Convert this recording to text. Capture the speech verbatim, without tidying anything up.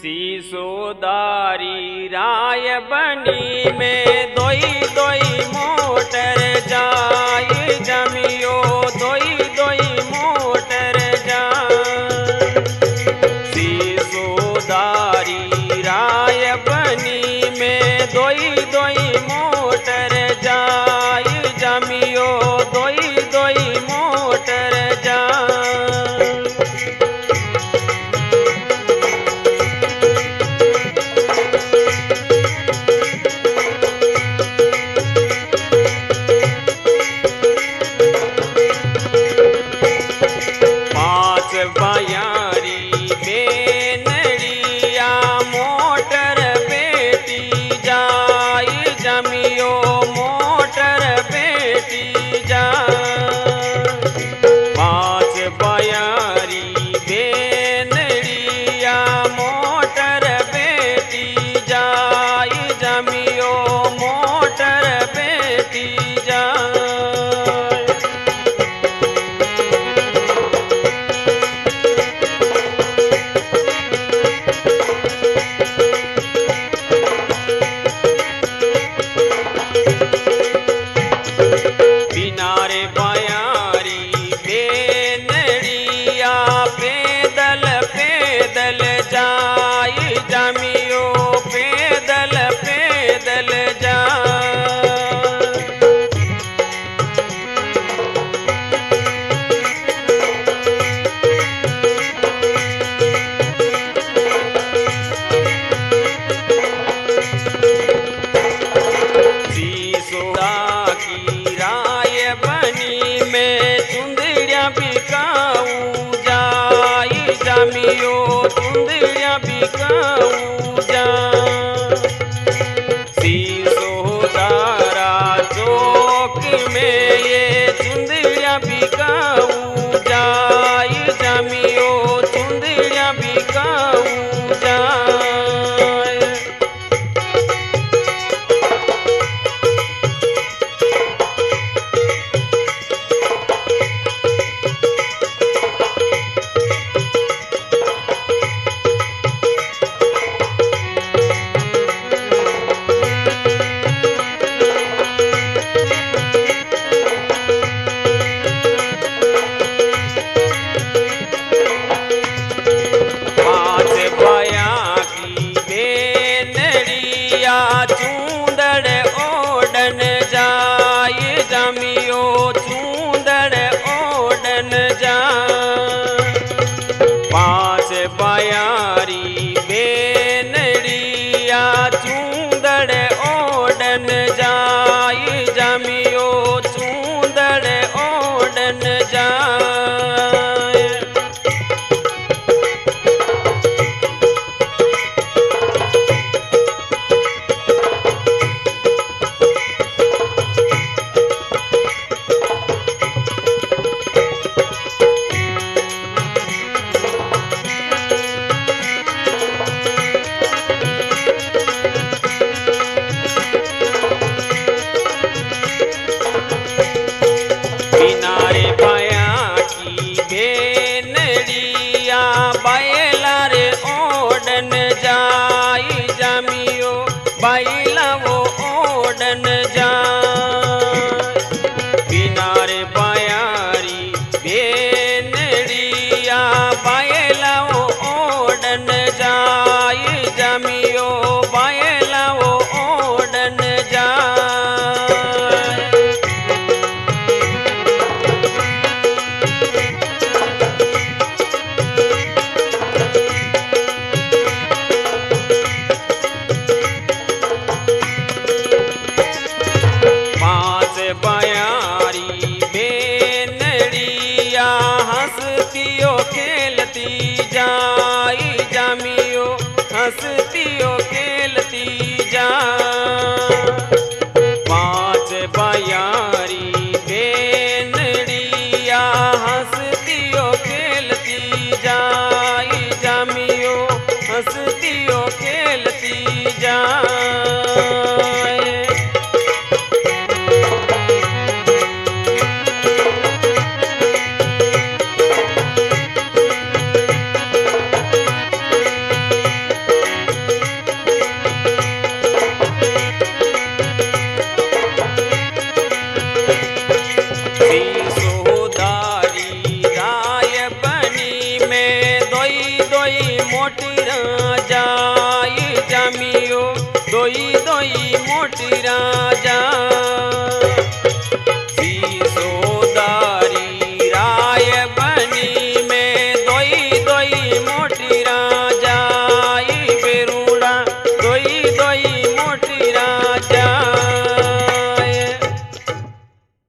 सीसोदारी राय बनी में दोई दोई मोटर जाय जमियो दोई दोई मोटर जाय। सीसोदारी राय बनी में दोई दोई मोटर जाय जमियो दोई दोई मोटर जाय। बयारी बेनड़िया मोटर बेटी जाय जमियो मोटर बेटी जाय। पाँच बयारी बेनड़िया मोटर बेटी जाय जमियो मोटर बेटी जाय। किनारे बयारी बेनड़िया पैदल पैदल जाय जमियो पैदल पैदल जाय। सीसोदा की राय बनी में चुंदड़िया बिकाऊ जाय जमियो चुंदड़िया बिकाऊ जाय। सीसोदारा चौक में ये चुंदड़िया बिकाऊ जाय जमियो चुंदड़िया बिकाऊ जाय। चूंदड़ ओडन जाय जमियो चूंदड़ ओडन जाय। पाँच बयारी बेनड़िया चूंदड़ ओडन जाय जमियो चूंदड़ ओडन जाय। किनारे बया की बेनड़िया बैला रे ओडन जाय जमियो बैला वो ओडन जाय। किनारे बयारी बेनड़िया बैला वो ओडन जाय जमियो बैला वो ओडन जाय। बयारी बेनड़िया हंसतियो खेलती जाय जमियो हंसतियो खेलती जाय। पाँच बयारी बेनड़िया हंसतियो खेलती जाय जमियो हंसतियो खेलती जाय। दोई दोई मोटरा